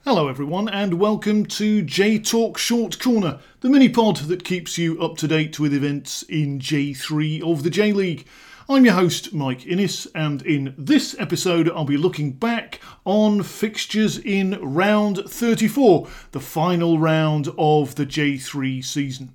Hello everyone and welcome to J-Talk Short Corner, the mini-pod that keeps you up to date with events in J3 of the J-League. I'm your host Mike Innes, and in this episode I'll be looking back on fixtures in round 34, the final round of the J3 season.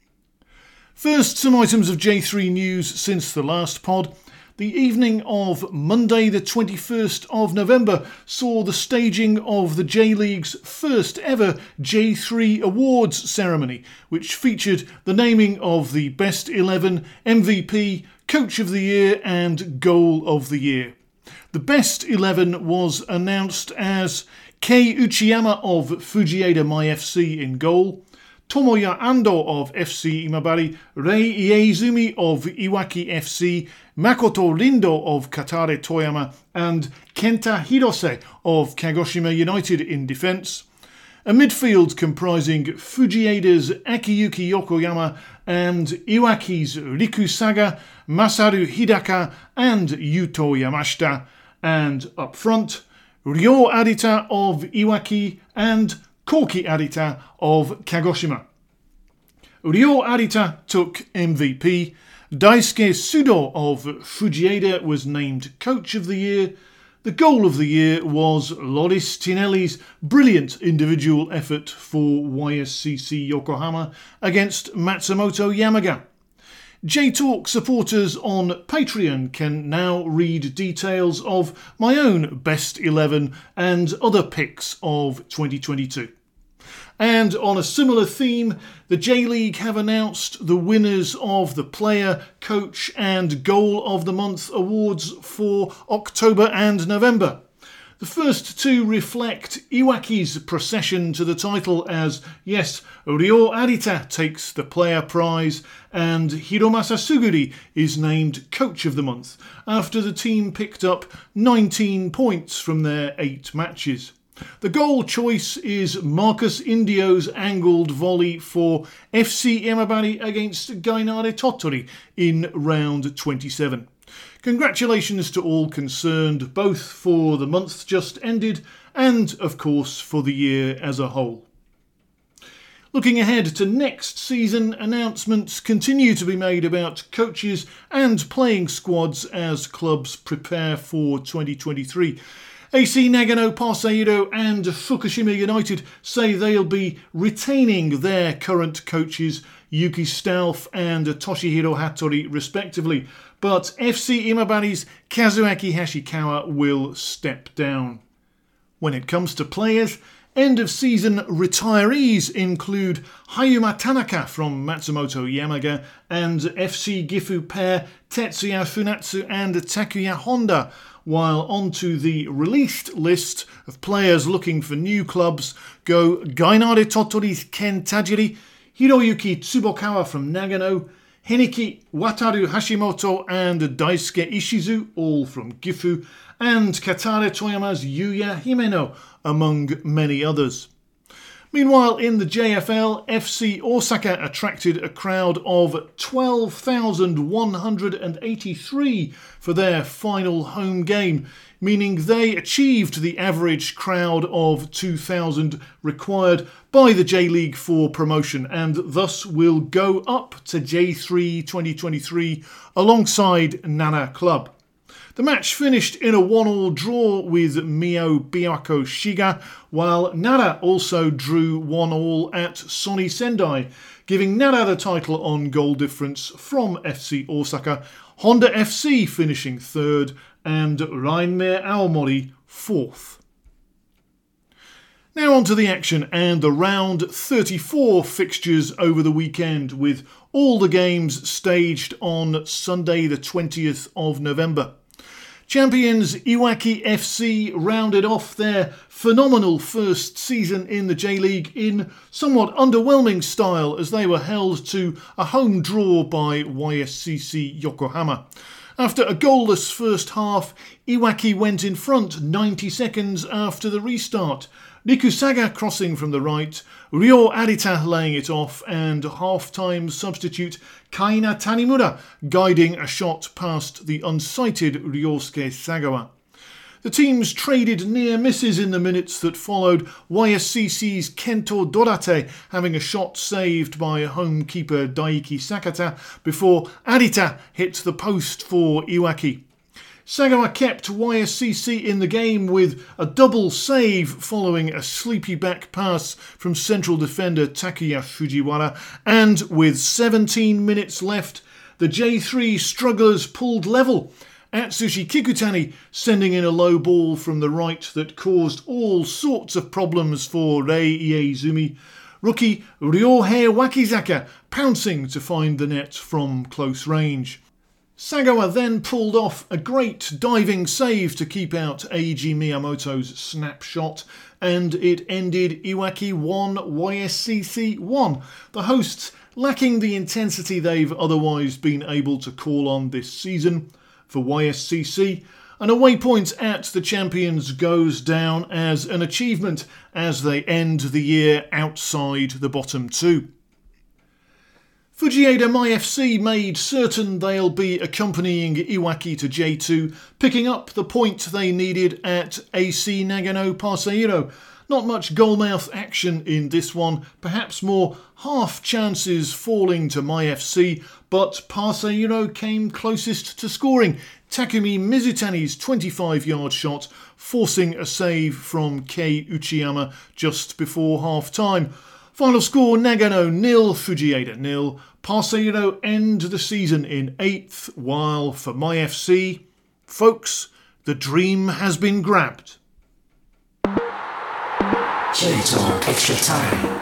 First, some items of J3 news since the last pod. The evening of Monday the 21st of November saw the staging of the J-League's first ever J3 Awards ceremony, which featured the naming of the Best 11, MVP, Coach of the Year and Goal of the Year. The Best 11 was announced as Kei Uchiyama of Fujieda My FC in goal, Tomoya Ando of FC Imabari, Rei Iezumi of Iwaki FC, Makoto Rindo of Katare Toyama and Kenta Hirose of Kagoshima United in defence. A midfield comprising Fujieda's Akiyuki Yokoyama and Iwaki's Riku Saga, Masaru Hidaka and Yuto Yamashita. And up front, Ryo Arita of Iwaki and Koki Arita of Kagoshima. Ryo Arita took MVP. Daisuke Sudo of Fujieda was named Coach of the Year. The Goal of the Year was Loris Tinelli's brilliant individual effort for YSCC Yokohama against Matsumoto Yamaga. J-Talk supporters on Patreon can now read details of my own Best 11 and other picks of 2022. And on a similar theme, the J-League have announced the winners of the Player, Coach and Goal of the Month awards for October and November. The first two reflect Iwaki's procession to the title as, yes, Ryo Arita takes the Player Prize and Hiromasa Suguri is named Coach of the Month after the team picked up 19 points from their 8 matches. The goal choice is Marcus Indio's angled volley for FC Imabari against Gainare Tottori in round 27. Congratulations to all concerned, both for the month just ended and, of course, for the year as a whole. Looking ahead to next season, announcements continue to be made about coaches and playing squads as clubs prepare for 2023. AC Nagano Parceiro and Fukushima United say they'll be retaining their current coaches Yuki Stauf and Toshihiro Hattori respectively, but FC Imabari's Kazuaki Hashikawa will step down. When it comes to players, end-of-season retirees include Hayuma Tanaka from Matsumoto Yamaga and FC Gifu pair Tetsuya Funatsu and Takuya Honda, while onto the released list of players looking for new clubs go Gainare Tottori's Ken Tajiri, Hiroyuki Tsubokawa from Nagano, Heniki Wataru Hashimoto and Daisuke Ishizu, all from Gifu, and Katare Toyama's Yuya Himeno, among many others. Meanwhile, in the JFL, FC Osaka attracted a crowd of 12,183 for their final home game, meaning they achieved the average crowd of 2,000 required by the J-League for promotion and thus will go up to J3 2023 alongside Nara Club. The match finished in a 1-1 draw with Mio Biwako Shiga, while Nara also drew 1-1 at Sony Sendai, giving Nara the title on goal difference from FC Osaka, Honda FC finishing third and Rhein-Meier Aomori fourth. Now on to the action and the round 34 fixtures over the weekend, with all the games staged on Sunday the 20th of November. Champions Iwaki FC rounded off their phenomenal first season in the J-League in somewhat underwhelming style as they were held to a home draw by YSCC Yokohama. After a goalless first half, Iwaki went in front 90 seconds after the restart. Riku Saga crossing from the right, Ryo Arita laying it off, and half-time substitute Kaina Tanimura guiding a shot past the unsighted Ryosuke Sagawa. The teams traded near misses in the minutes that followed, YSCC's Kento Dorate having a shot saved by home keeper Daiki Sakata before Arita hit the post for Iwaki. Sagawa kept YSCC in the game with a double save following a sleepy back pass from central defender Takuya Fujiwara, and with 17 minutes left, the J3 strugglers pulled level. Atsushi Kikutani sending in a low ball from the right that caused all sorts of problems for Rei Iezumi. Rookie Ryohei Wakizaka pouncing to find the net from close range. Sagawa then pulled off a great diving save to keep out Eiji Miyamoto's snapshot, and it ended Iwaki 1, YSCC 1. The hosts lacking the intensity they've otherwise been able to call on this season. For YSCC, an away point at the champions goes down as an achievement as they end the year outside the bottom two. Fujieda MyFC made certain they'll be accompanying Iwaki to J2, picking up the point they needed at AC Nagano Parceiro. Not much goalmouth action in this one, perhaps more half chances falling to MyFC, but Parceiro came closest to scoring. Takumi Mizutani's 25-yard shot forcing a save from Kei Uchiyama just before half-time. Final score, Nagano 0, Fujieda 0. Parceiro end the season in 8th, while for MyFC, folks, the dream has been grabbed. J-Talk Extra Time.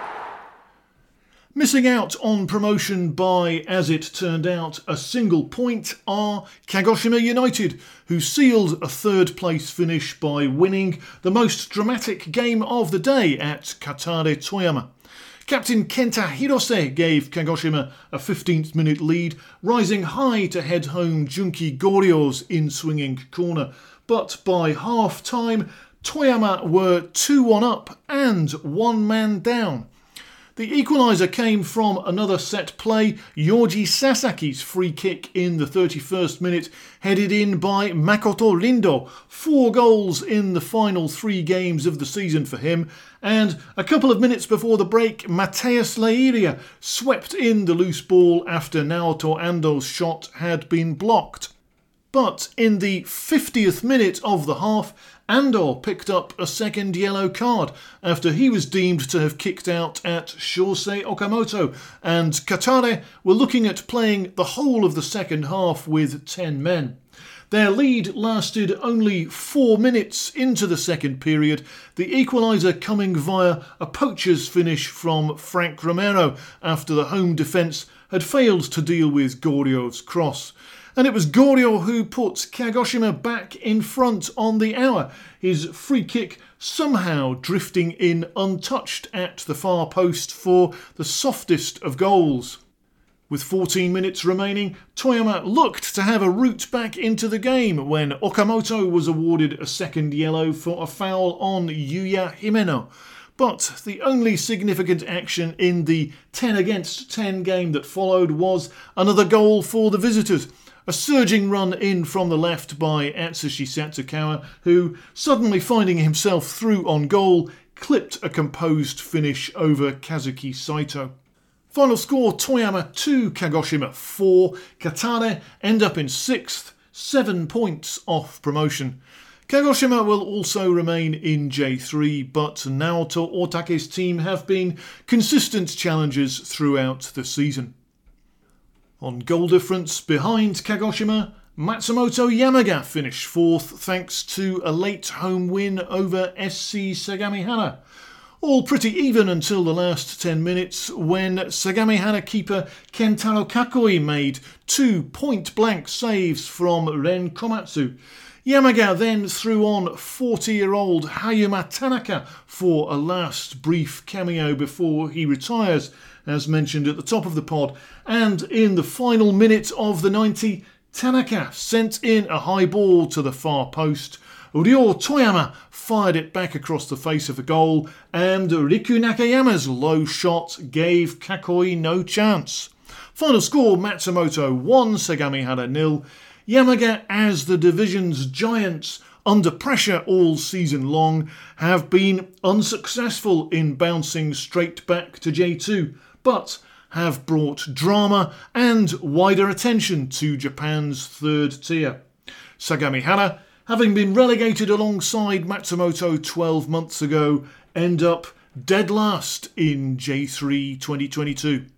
Missing out on promotion by, as it turned out, a single point are Kagoshima United, who sealed a third-place finish by winning the most dramatic game of the day at Katare Toyama. Captain Kenta Hirose gave Kagoshima a 15th-minute lead, rising high to head home Junki Goryo's in-swinging corner. But by half-time, Toyama were 2-1 up and one man down. The equaliser came from another set play, Yoji Sasaki's free kick in the 31st minute, headed in by Makoto Rindo. 4 goals in the final 3 games of the season for him, and a couple of minutes before the break, Mateus Leiria swept in the loose ball after Naoto Ando's shot had been blocked. But in the 50th minute of the half, Ando picked up a second yellow card after he was deemed to have kicked out at Shosei Okamoto, and Katare were looking at playing the whole of the second half with 10 men. Their lead lasted only 4 minutes into the second period, the equaliser coming via a poacher's finish from Frank Romero after the home defence had failed to deal with Goryo's cross. And it was Goryo who put Kagoshima back in front on the hour, his free kick somehow drifting in untouched at the far post for the softest of goals. With 14 minutes remaining, Toyama looked to have a route back into the game when Okamoto was awarded a second yellow for a foul on Yuya Himeno. But the only significant action in the 10 against 10 game that followed was another goal for the visitors. A surging run in from the left by Atsushi Satsukawa, who, suddenly finding himself through on goal, clipped a composed finish over Kazuki Saito. Final score, Toyama 2, Kagoshima 4. Katare end up in 6th, 7 points off promotion. Kagoshima will also remain in J3, but Naoto Otake's team have been consistent challengers throughout the season. On goal difference, behind Kagoshima, Matsumoto Yamaga finished 4th thanks to a late home win over SC Sagamihara. All pretty even until the last 10 minutes when Sagamihara keeper Kentaro Kakoi made 2 point-blank saves from Ren Komatsu. Yamaga then threw on 40-year-old Hayuma Tanaka for a last brief cameo before he retires, as mentioned at the top of the pod, and in the final minute of the 90, Tanaka sent in a high ball to the far post. Ryo Toyama fired it back across the face of the goal, and Riku Nakayama's low shot gave Kakoi no chance. Final score, Matsumoto 1, Sagamihara 0. Yamaga, as the division's giants, under pressure all season long, have been unsuccessful in bouncing straight back to J2, but have brought drama and wider attention to Japan's third tier. Sagamihara, having been relegated alongside Matsumoto 12 months ago, end up dead last in J3 2022.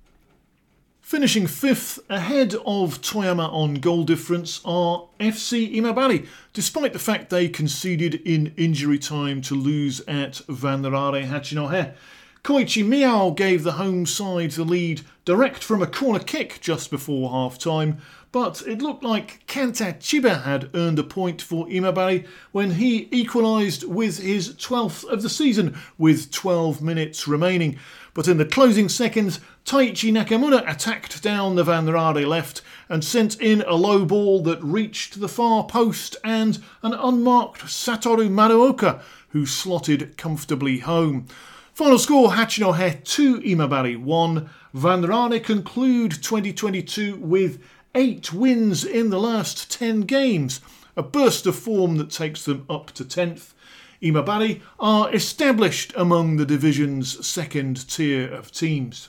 Finishing 5th ahead of Toyama on goal difference are FC Imabari, despite the fact they conceded in injury time to lose at Vanrare Hachinohe. Koichi Miyao gave the home side the lead direct from a corner kick just before half-time, but it looked like Kanta Chiba had earned a point for Imabari when he equalised with his 12th of the season with 12 minutes remaining. But in the closing seconds, Taichi Nakamura attacked down the Vanrare left and sent in a low ball that reached the far post and an unmarked Satoru Maruoka, who slotted comfortably home. Final score, Hachinohe 2, Imabari 1. Vanrare conclude 2022 with 8 wins in the last 10 games, a burst of form that takes them up to 10th. Imabari are established among the division's second tier of teams.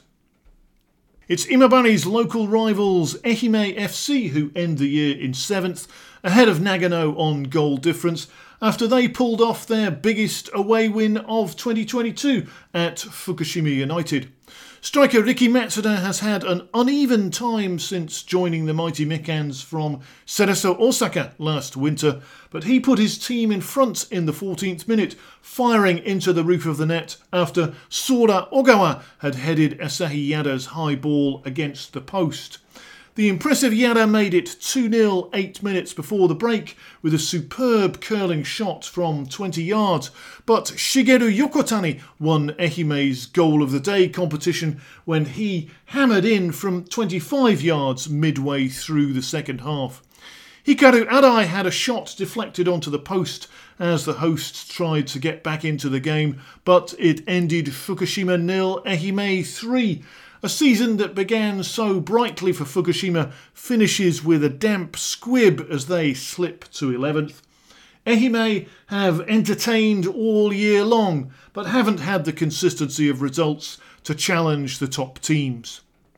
It's Imabari's local rivals Ehime FC who end the year in 7th, ahead of Nagano on goal difference, after they pulled off their biggest away win of 2022 at Fukushima United. Striker Riki Matsuda has had an uneven time since joining the mighty Mikans from Cerezo Osaka last winter, but he put his team in front in the 14th minute, firing into the roof of the net after Sora Ogawa had headed Asahi Yada's high ball against the post. The impressive Yada made it 2-0 8 minutes before the break with a superb curling shot from 20 yards, but Shigeru Yokotani won Ehime's Goal of the Day competition when he hammered in from 25 yards midway through the second half. Hikaru Arai had a shot deflected onto the post as the hosts tried to get back into the game, but it ended Fukushima 0, Ehime 3. A season that began so brightly for Fukushima finishes with a damp squib as they slip to 11th. Ehime have entertained all year long, but haven't had the consistency of results to challenge the top teams.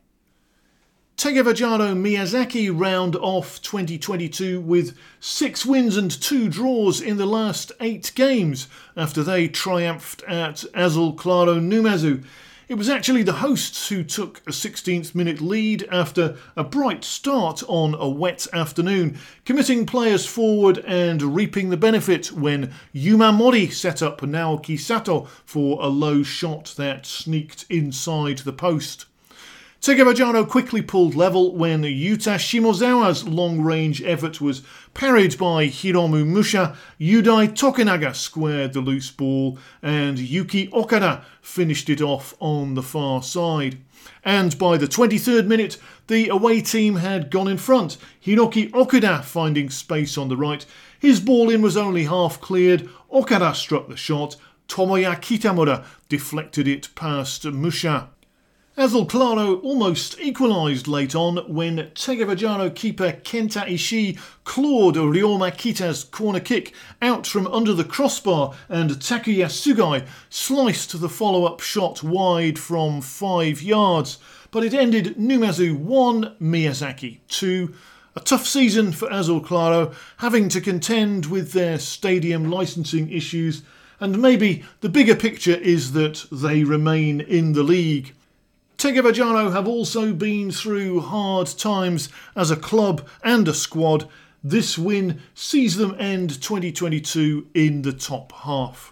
Tegevajaro Miyazaki round off 2022 with 6 wins and 2 draws in the last 8 games after they triumphed at Azul Claro Numazu. It was actually the hosts who took a 16th minute lead after a bright start on a wet afternoon, committing players forward and reaping the benefit when Yuma Mori set up Naoki Sato for a low shot that sneaked inside the post. Tegevajaro quickly pulled level when Yuta Shimozawa's long-range effort was parried by Hiromu Musha, Yudai Tokunaga squared the loose ball, and Yuki Okada finished it off on the far side. And by the 23rd minute, the away team had gone in front, Hiroki Okuda finding space on the right. His ball-in was only half cleared, Okada struck the shot, Tomoya Kitamura deflected it past Musha. Azul Claro almost equalised late on when Tegevajaro keeper Kenta Ishii clawed Ryoma Kita's corner kick out from under the crossbar and Takuya Sugai sliced the follow-up shot wide from 5 yards. But it ended Numazu 1, Miyazaki 2. A tough season for Azul Claro, having to contend with their stadium licensing issues, and maybe the bigger picture is that they remain in the league. Tegevajaro have also been through hard times as a club and a squad. This win sees them end 2022 in the top half.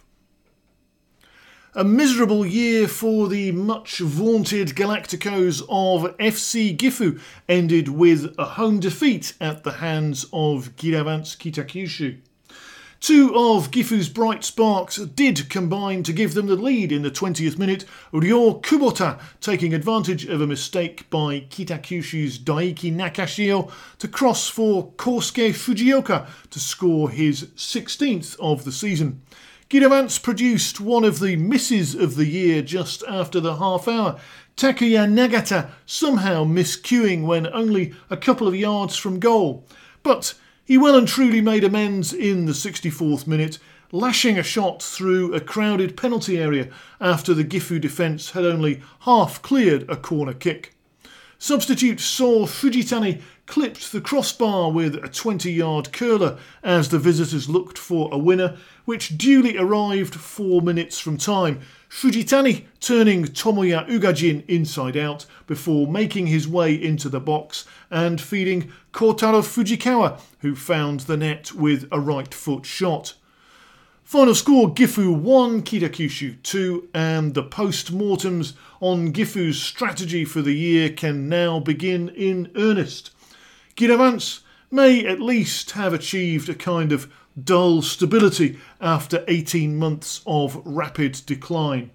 A miserable year for the much vaunted Galacticos of FC Gifu ended with a home defeat at the hands of Giravans Kitakyushu. 2 of Gifu's bright sparks did combine to give them the lead in the 20th minute, Ryo Kubota taking advantage of a mistake by Kitakyushu's Daiki Nakashio to cross for Kosuke Fujioka to score his 16th of the season. Giravans produced one of the misses of the year just after the half hour. Takuya Nagata somehow miscuing when only a couple of yards from goal. But He well and truly made amends in the 64th minute, lashing a shot through a crowded penalty area after the Gifu defence had only half cleared a corner kick. Substitute So Fujitani clipped the crossbar with a 20-yard curler as the visitors looked for a winner, which duly arrived 4 minutes from time, Fujitani turning Tomoya Ugajin inside out before making his way into the box and feeding Kotaro Fujikawa, who found the net with a right foot shot. Final score, Gifu 1, Kitakyushu 2, and the post-mortems on Gifu's strategy for the year can now begin in earnest. Giravans may at least have achieved a kind of dull stability after 18 months of rapid decline.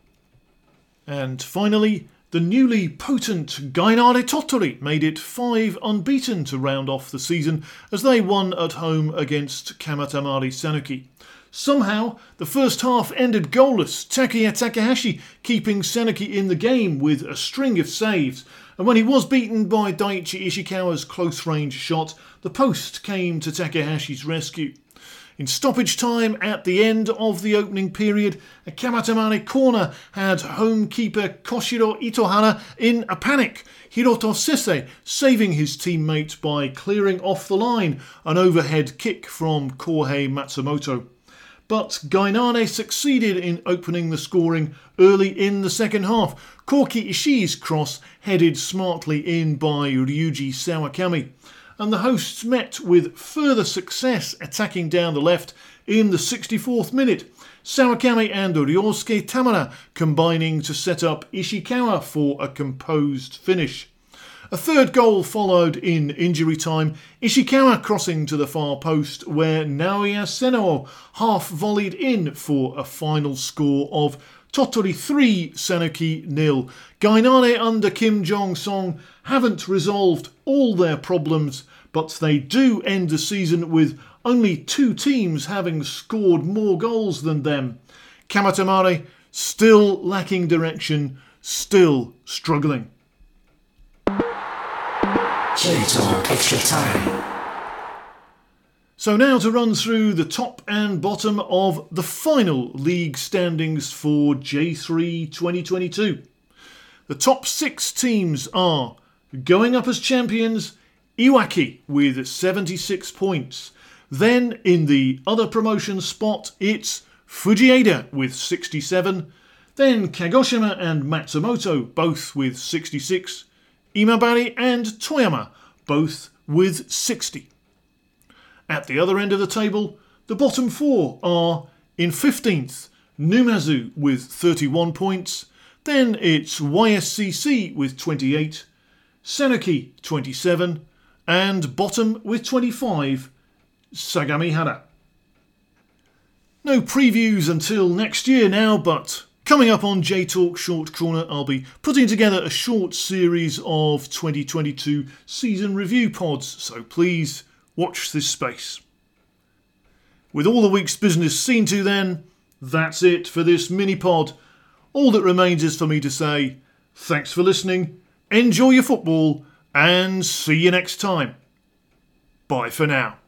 And finally, the newly potent Gainare Tottori made it 5 unbeaten to round off the season as they won at home against Kamatamari Sanuki. Somehow, the first half ended goalless, Takuya Takahashi keeping Sanuki in the game with a string of saves, and when he was beaten by Daiichi Ishikawa's close-range shot, the post came to Takahashi's rescue. In stoppage time at the end of the opening period, a Kamatamare corner had home keeper Koshiro Itohara in a panic, Hiroto Sese saving his teammate by clearing off the line an overhead kick from Kohei Matsumoto. But Gainare succeeded in opening the scoring early in the second half. Koki Ishii's cross headed smartly in by Ryuji Sawakami, and the hosts met with further success attacking down the left in the 64th minute. Sawakami and Ryosuke Tamara combining to set up Ishikawa for a composed finish. A third goal followed in injury time, Ishikawa crossing to the far post where Naoya Senao half-volleyed in for a final score of Tottori 3, Sanuki 0. Gainare under Kim Jong-song haven't resolved all their problems, but they do end the season with only 2 teams having scored more goals than them. Kamatamare still lacking direction, still struggling. J-Talk Extra Time. So now to run through the top and bottom of the final league standings for J3 2022. The top 6 teams are going up as champions, Iwaki with 76 points. Then in the other promotion spot, it's Fujieda with 67. Then Kagoshima and Matsumoto both with 66. Imabari and Toyama both with 60. At the other end of the table, the bottom 4 are in 15th, Numazu with 31 points. Then it's YSCC with 28, Sanuki 27, and bottom with 25, Sagamihara. No previews until next year now, but coming up on J-Talk Short Corner, I'll be putting together a short series of 2022 season review pods, so please watch this space. With all the week's business seen to then, that's it for this mini-pod. All that remains is for me to say thanks for listening, enjoy your football, and see you next time. Bye for now.